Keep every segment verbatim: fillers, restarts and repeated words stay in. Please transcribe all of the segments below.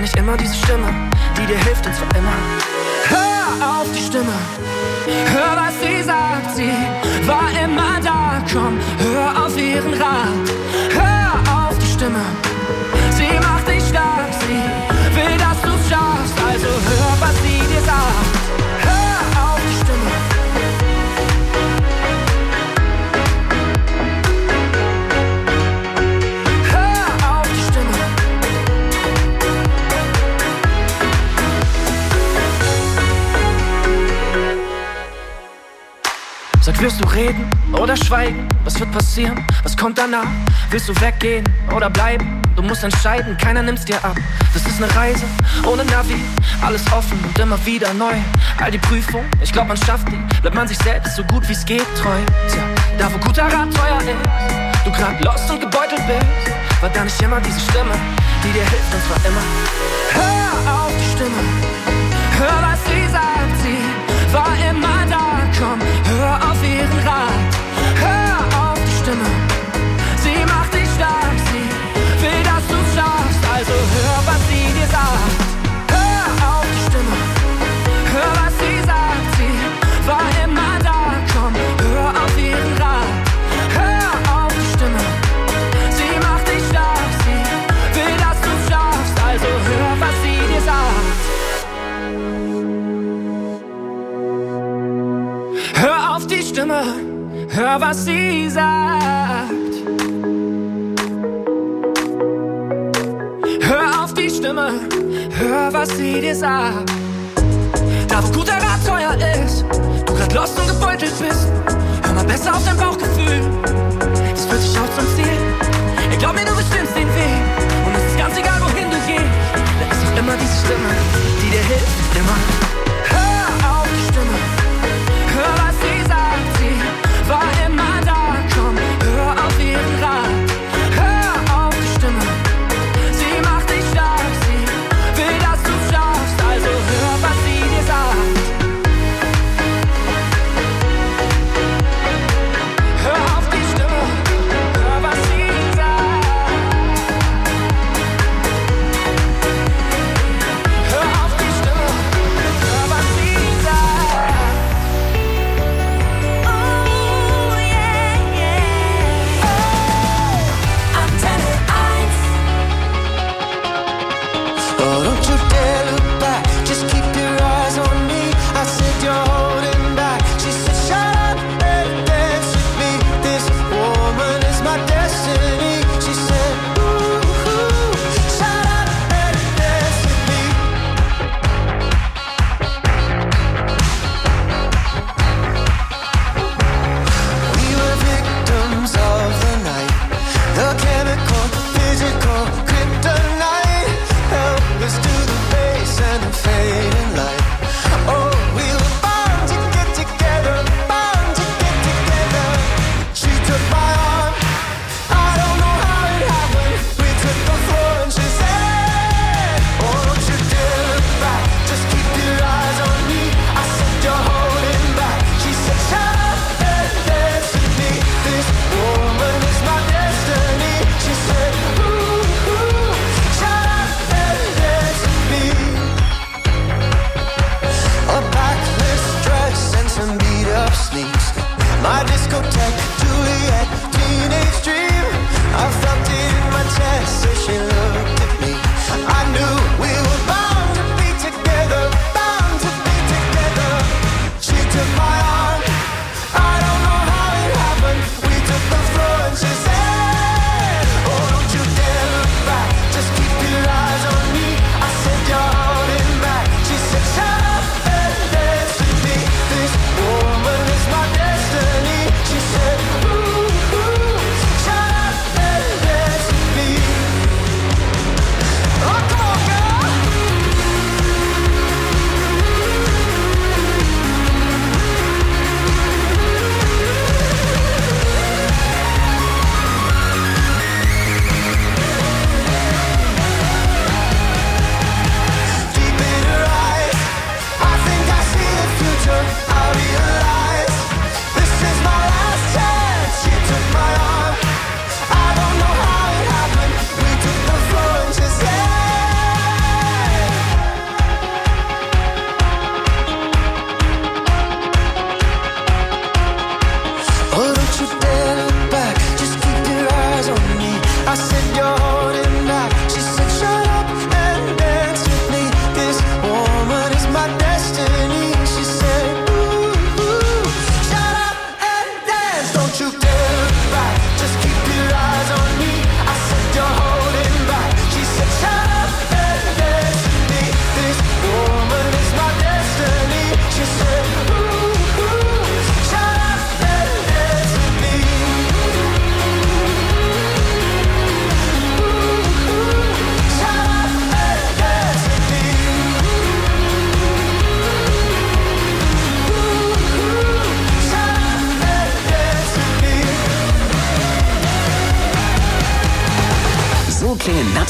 nicht immer diese Stimme, die dir hilft und zwar immer. Hör auf die Stimme, hör was sie sagt, sie war immer da, komm, hör auf ihren Rat. Hör auf die Stimme, sie macht dich stark, sie will, dass du's schaffst, also hör, was sie dir sagt. Hör auf die Stimme. Hör auf die Stimme. Sag, wirst du reden oder schweigen? Was wird passieren? Was kommt danach? Willst du weggehen oder bleiben? Du musst entscheiden, keiner nimmt's dir ab. Das ist eine Reise ohne Navi, alles offen und immer wieder neu. All die Prüfungen, ich glaub man schafft die. Bleibt man sich selbst so gut wie's geht treu. Tja, da wo guter Rat teuer ist, du grad lost und gebeutelt bist, war da nicht immer diese Stimme, die dir hilft und zwar immer. Hör auf die Stimme, hör was sie sagt, sie war immer da, komm, hör auf ihren Rat. Hör auf die Stimme, sie macht dich stark, sie will, dass du's schaffst, also hör, was sie dir sagt. Hör auf die Stimme, hör, was sie sagt, sie war immer da, komm, hör auf ihren Rat. Hör auf die Stimme, sie macht dich stark, sie will, dass du's schaffst, also hör, was sie dir sagt. Hör auf die Stimme, hör, was sie sagt. Hör auf die Stimme, hör, was sie dir sagt. Da wo guter Rat teuer ist, du grad lost und gebeutelt bist, hör mal besser auf dein Bauchgefühl, das führt dich auch zum Ziel. Ich glaub mir, du bestimmst den Weg und es ist ganz egal, wohin du gehst. Da ist doch immer diese Stimme, die dir hilft, immer. Hör auf die Stimme, hör, was sie sagt, sie war immer da, komm, hör auf ihren Rat. Hör auf die Stimme, sie macht dich stark, sie will, dass du's schaffst, also hör, was sie dir sagt. Hör auf die Stimme, hör, was sie sagt. Hör auf die Stimme, hör, was sie sagt. Oh yeah, yeah. Oh, Antenne eins. Oh, don't you dare look back, just keep your eyes on me. I said you're holding back. She said shut up and dance with me. This woman is my destiny. She said ooh, ooh, shut up and dance with me. We were victims of the night, the chemical, physical kryptonite. Helpless to the base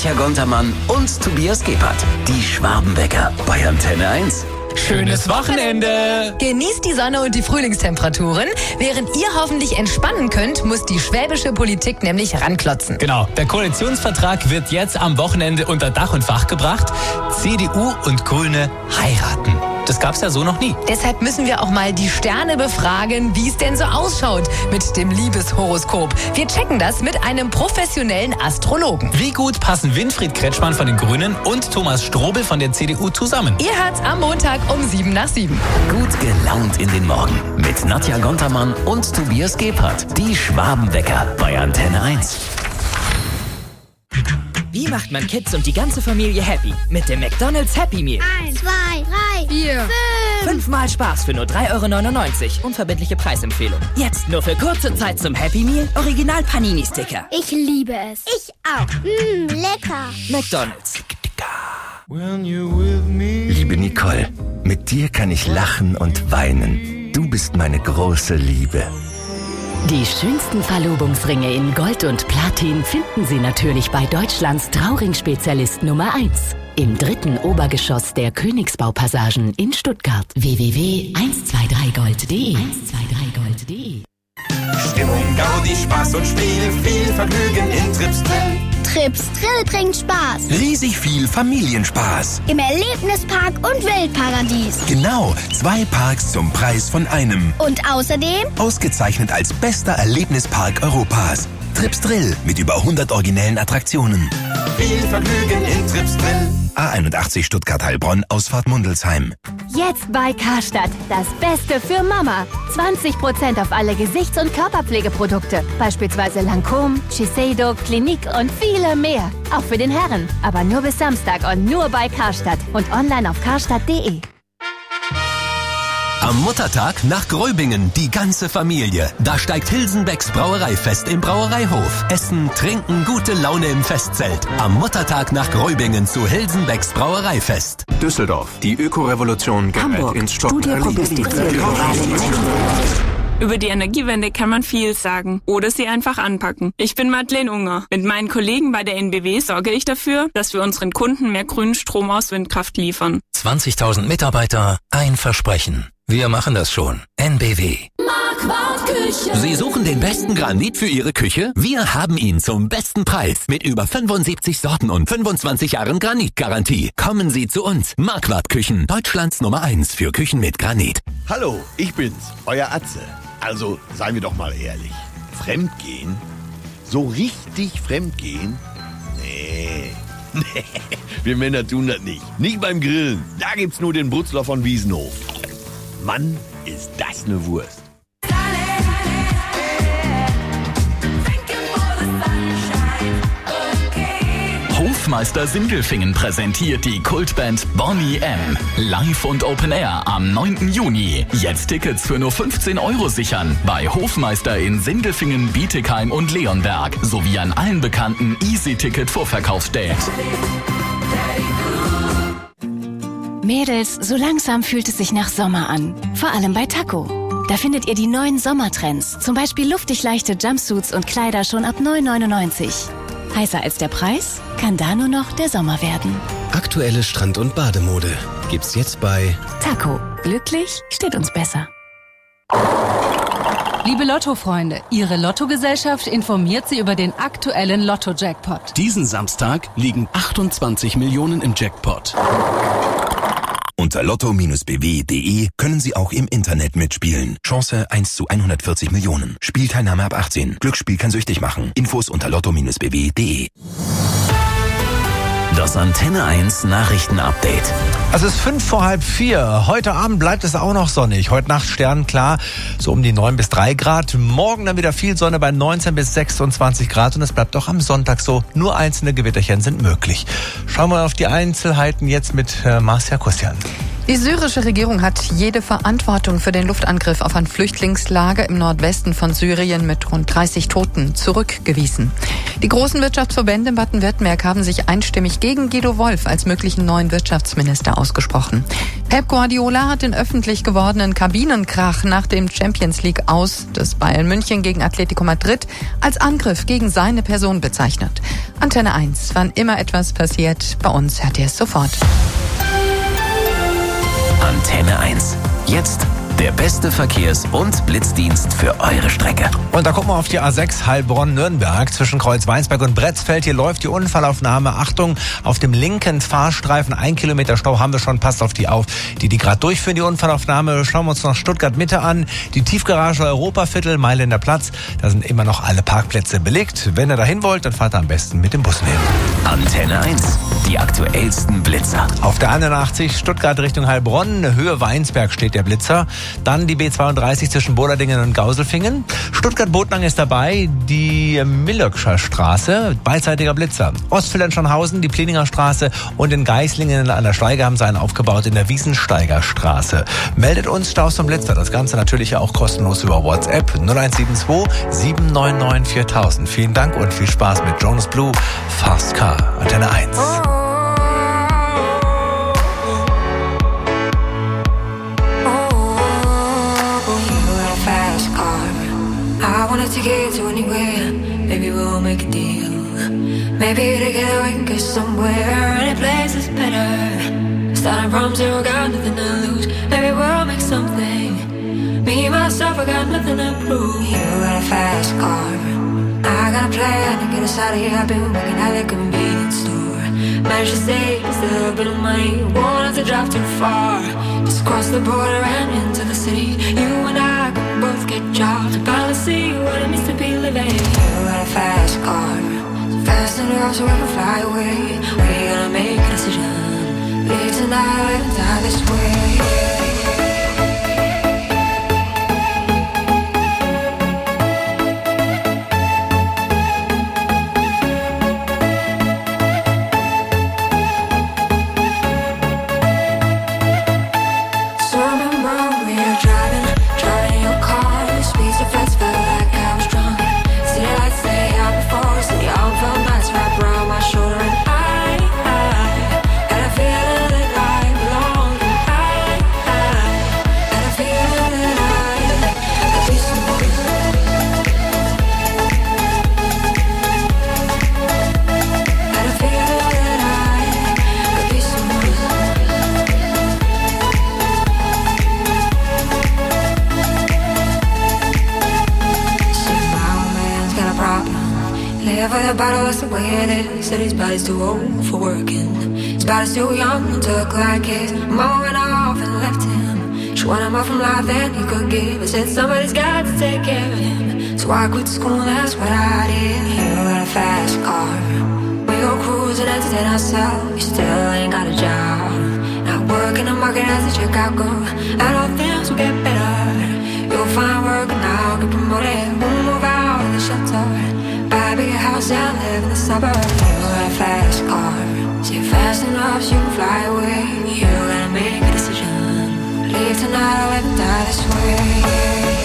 Nadja Gontermann und Tobias Gebhardt. Die Schwabenwecker bei Antenne eins. Schönes Wochenende! Genießt die Sonne und die Frühlingstemperaturen. Während ihr hoffentlich entspannen könnt, muss die schwäbische Politik nämlich ranklotzen. Genau, der Koalitionsvertrag wird jetzt am Wochenende unter Dach und Fach gebracht. C D U und Grüne heiraten. Das gab's ja so noch nie. Deshalb müssen wir auch mal die Sterne befragen, wie es denn so ausschaut mit dem Liebeshoroskop. Wir checken das mit einem professionellen Astrologen. Wie gut passen Winfried Kretschmann von den Grünen und Thomas Strobel von der C D U zusammen? Ihr hört's am Montag um sieben nach sieben. Gut gelaunt in den Morgen mit Nadja Gontermann und Tobias Gebhardt. Die Schwabenwecker bei Antenne eins. Wie macht man Kids und die ganze Familie happy? Mit dem McDonald's Happy Meal. Eins, zwei, drei, vier, fünf. Fünfmal Spaß für nur drei Euro neunundneunzig. Unverbindliche Preisempfehlung. Jetzt nur für kurze Zeit zum Happy Meal. Original Panini-Sticker. Ich liebe es. Ich auch. Mmm, lecker. McDonald's. Liebe Nicole, mit dir kann ich lachen und weinen. Du bist meine große Liebe. Die schönsten Verlobungsringe in Gold und Platin finden Sie natürlich bei Deutschlands Trauring-Spezialist Nummer eins. Im dritten Obergeschoss der Königsbaupassagen in Stuttgart. w w w punkt eins zwei drei gold punkt de eins zwei drei gold punkt de Stimmung, Gaudi, Spaß und Spiel, viel Vergnügen in Trips Drill. Trips Drill bringt Spaß. Riesig viel Familienspaß. Im Erlebnispark und Wildparadies. Genau, zwei Parks zum Preis von einem. Und außerdem Ausgezeichnet als bester Erlebnispark Europas. Trips Drill mit über hundert originellen Attraktionen. Viel Vergnügen in Trips Drill. A einundachtzig Stuttgart-Heilbronn, Ausfahrt Mundelsheim. Jetzt bei Karstadt. Das Beste für Mama. zwanzig Prozent auf alle Gesichts- und Körperpflegeprodukte. Beispielsweise Lancôme, Shiseido, Clinique und viele mehr. Auch für den Herren. Aber nur bis Samstag und nur bei Karstadt. Und online auf karstadt punkt de. Am Muttertag nach Gröbingen, die ganze Familie. Da steigt Hilsenbecks Brauereifest im Brauereihof. Essen, trinken, gute Laune im Festzelt. Am Muttertag nach Gröbingen zu Hilsenbecks Brauereifest. Düsseldorf, die Ökorevolution gerät ins Stocken. Über die Energiewende kann man viel sagen oder sie einfach anpacken. Ich bin Madeleine Unger. Mit meinen Kollegen bei der N B W sorge ich dafür, dass wir unseren Kunden mehr grünen Strom aus Windkraft liefern. zwanzigtausend Mitarbeiter, ein Versprechen. Wir machen das schon. N B W. Marquardt Küche. Sie suchen den besten Granit für Ihre Küche? Wir haben ihn zum besten Preis mit über fünfundsiebzig Sorten und fünfundzwanzig Jahren Granitgarantie. Kommen Sie zu uns. Marquardt Küchen, Deutschlands Nummer eins für Küchen mit Granit. Hallo, ich bin's, euer Atze. Also, seien wir doch mal ehrlich. Fremdgehen? So richtig fremdgehen? Nee. Nee, wir Männer tun das nicht. Nicht beim Grillen. Da gibt's nur den Brutzler von Wiesenhof. Mann, ist das eine Wurst. Hofmeister Sindelfingen präsentiert die Kultband Boney M. Live und Open Air am neunten Juni. Jetzt Tickets für nur fünfzehn Euro sichern. Bei Hofmeister in Sindelfingen, Bietigheim und Leonberg. Sowie an allen bekannten Easy-Ticket-Vorverkaufsstellen. Mädels, so langsam fühlt es sich nach Sommer an. Vor allem bei Taco. Da findet ihr die neuen Sommertrends. Zum Beispiel luftig leichte Jumpsuits und Kleider schon ab neun neunundneunzig. Heißer als der Preis? Kann da nur noch der Sommer werden. Aktuelle Strand- und Bademode gibt's jetzt bei Taco. Glücklich steht uns besser. Liebe Lotto-Freunde, Ihre Lottogesellschaft informiert Sie über den aktuellen Lotto-Jackpot. Diesen Samstag liegen achtundzwanzig Millionen im Jackpot. Unter lotto Bindestrich b w punkt de können Sie auch im Internet mitspielen. Chance eins zu hundertvierzig Millionen. Spielteilnahme ab achtzehn. Glücksspiel kann süchtig machen. Infos unter lotto Bindestrich b w punkt de. Das Antenne eins Nachrichten-Update. Es ist fünf vor halb vier. Heute Abend bleibt es auch noch sonnig. Heute Nacht sternenklar, so um die neun bis drei Grad. Morgen dann wieder viel Sonne bei neunzehn bis sechsundzwanzig Grad. Und es bleibt auch am Sonntag so. Nur einzelne Gewitterchen sind möglich. Schauen wir auf die Einzelheiten jetzt mit äh, Marcia Kustian. Die syrische Regierung hat jede Verantwortung für den Luftangriff auf ein Flüchtlingslager im Nordwesten von Syrien mit rund dreißig Toten zurückgewiesen. Die großen Wirtschaftsverbände in Baden-Württemberg haben sich einstimmig gegen Guido Wolf als möglichen neuen Wirtschaftsminister ausgesprochen. Pep Guardiola hat den öffentlich gewordenen Kabinenkrach nach dem Champions League Aus des Bayern München gegen Atletico Madrid als Angriff gegen seine Person bezeichnet. Antenne eins, wann immer etwas passiert, bei uns hört ihr es sofort. Antenne eins. Jetzt der beste Verkehrs- und Blitzdienst für eure Strecke. Und da gucken wir auf die A sechs Heilbronn-Nürnberg zwischen Kreuzweinsberg und Bretzfeld. Hier läuft die Unfallaufnahme. Achtung, auf dem linken Fahrstreifen ein Kilometer Stau haben wir schon. Passt auf die auf, die die gerade durchführen. Die Unfallaufnahme schauen wir uns noch Stuttgart-Mitte an. Die Tiefgarage Europaviertel, Mailänder Platz. Da sind immer noch alle Parkplätze belegt. Wenn ihr dahin wollt, dann fahrt ihr am besten mit dem Bus nehmen. Antenne eins. Die aktuellsten Blitzer. Auf der einundachtzig Stuttgart Richtung Heilbronn, Höhe Weinsberg steht der Blitzer. Dann die B zweiunddreißig zwischen Boderdingen und Gauselfingen. Stuttgart-Botnang ist dabei, die Millöckscher Straße, beidseitiger Blitzer. Ostfildern-Schonhausen, die Pleninger Straße und in Geislingen an der Steige haben sie einen aufgebaut in der Wiesensteiger Straße. Meldet uns Staus zum Blitzer, das Ganze natürlich auch kostenlos über WhatsApp null eins sieben zwei sieben neun neun viertausend. Vielen Dank und viel Spaß mit Jonas Blue, Fast Car, Antenne eins. To get to anywhere, maybe we'll make a deal. Maybe together we can get somewhere. Any place is better. Starting from zero, got nothing to lose. Maybe we'll make something. Me, myself, I got nothing to prove. You got a fast car, I got a plan to get us out of here. I've been working at the convenience store. Managed to save just a little bit of money. Won't have to drive too far. Just cross the border and into the city. You and I can both get jobs. Finally see what it means to be living. You got a fast car, so fast enough so we can fly away. We gotta make a decision. Leave tonight or live and die this way. The bottle, that's the way it is. Said his body's too old for working. His body's too young and took like his mom went off and left him. She wanted more from life than he could give. I said somebody's got to take care of him. So I quit school, that's what I did. You got a fast car, we go cruising, entertain ourselves. You still ain't got a job, not working the market as a checkout girl. I know things will get better. You'll find work and I'll get promoted. We'll move out of the shelter, buy a bigger house and live in the suburbs. You got a fast car, so you're fast enough so you can fly away. You gotta make a decision. Leave tonight or live and die this way.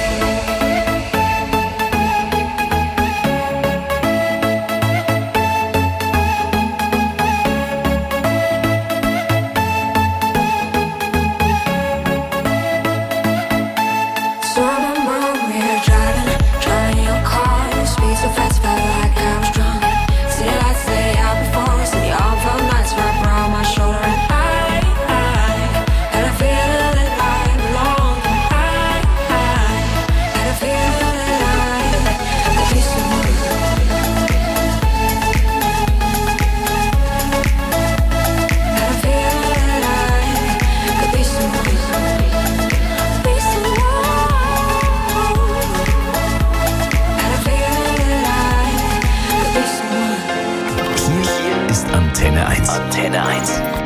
Antenne eins.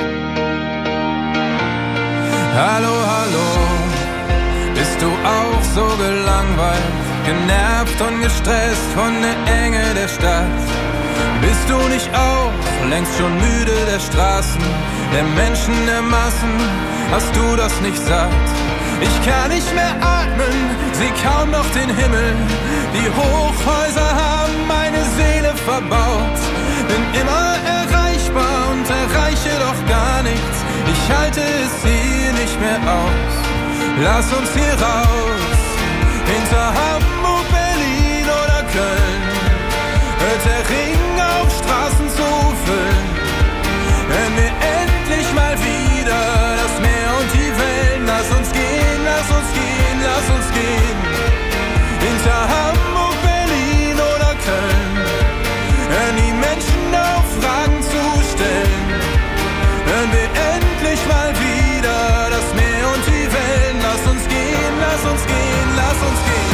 Hallo, hallo, bist du auch so gelangweilt, genervt und gestresst von der Enge der Stadt? Bist du nicht auch längst schon müde der Straßen, der Menschen, der Massen? Hast du das nicht satt? Ich kann nicht mehr atmen, seh kaum noch den Himmel. Die Hochhäuser haben meine Seele verbaut. Bin immer erreichbar und erreiche doch gar nichts. Ich halte es hier nicht mehr aus. Lass uns hier raus, hinter Hamburg, Berlin oder Köln. Hört der Ring auf, Straßen zu füllen. Wenn wir endlich mal wieder das Meer und die Wellen. Lass uns gehen, lass uns gehen, lass uns gehen. Hinter Hamburg, Berlin oder Köln. Hören die Menschen auf, Fragen zu stellen. Hören wir endlich mal wieder das Meer und die Wellen. Lass uns gehen, lass uns gehen, lass uns gehen.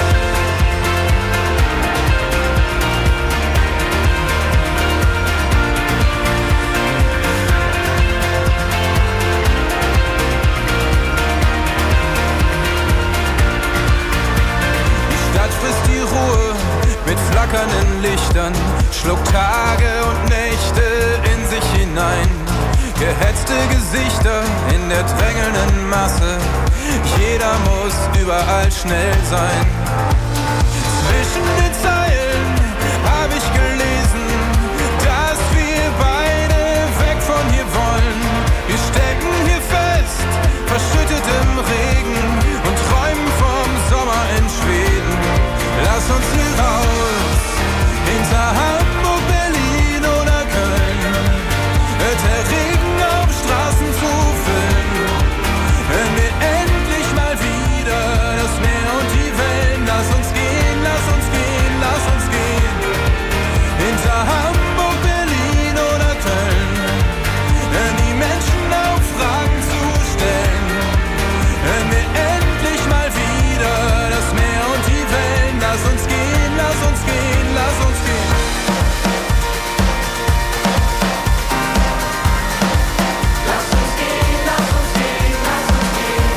Frisst die Ruhe mit flackernden Lichtern, schluckt Tage und Nächte in sich hinein. Gehetzte Gesichter in der drängelnden Masse, jeder muss überall schnell sein. Zwischen den Zeilen hab ich gelesen, dass wir beide weg von hier wollen. Wir stecken hier fest, verschüttet im Regen und träumen vom Sommer in Schweden. Lass uns hier raus, hinter Hamburg, Berlin oder Köln. Hört der Regen auf, Straßen zu füllen. Hören wir endlich mal wieder das Meer und die Wellen. Lass uns gehen, lass uns gehen, lass uns gehen. Hinter Hamburg, Berlin oder Köln. Hören die Menschen auf, Fragen zu stellen. Hören wir endlich mal wieder das Meer und die Wellen. Lass uns gehen, lass uns gehen, lass uns gehen. Lass uns gehen, lass uns gehen, lass uns gehen.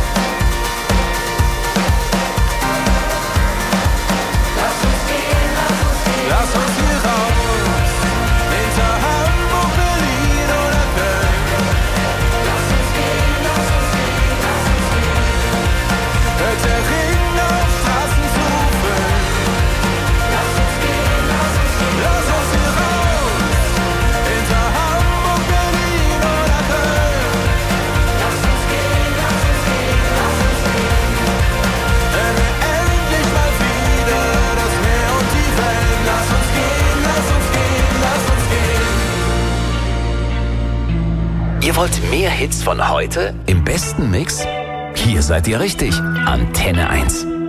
Lass uns gehen, lass uns gehen. Lass uns hier raus, hinter Hamburg, Berlin oder Köln. Lass uns gehen, lass uns gehen, lass uns gehen. Hört der Regen auf, Straßen zu füllen. Lass uns gehen, lass uns gehen. Lass uns hier raus, hinter Hamburg, Berlin oder Köln. Lass uns gehen, lass uns gehen, lass uns gehen. Wenn wir endlich mal wieder das Meer und die Wellen. Lass uns gehen, lass uns gehen, lass uns gehen. Ihr wollt mehr Hits von heute im besten Mix? Hier seid ihr richtig. Antenne eins.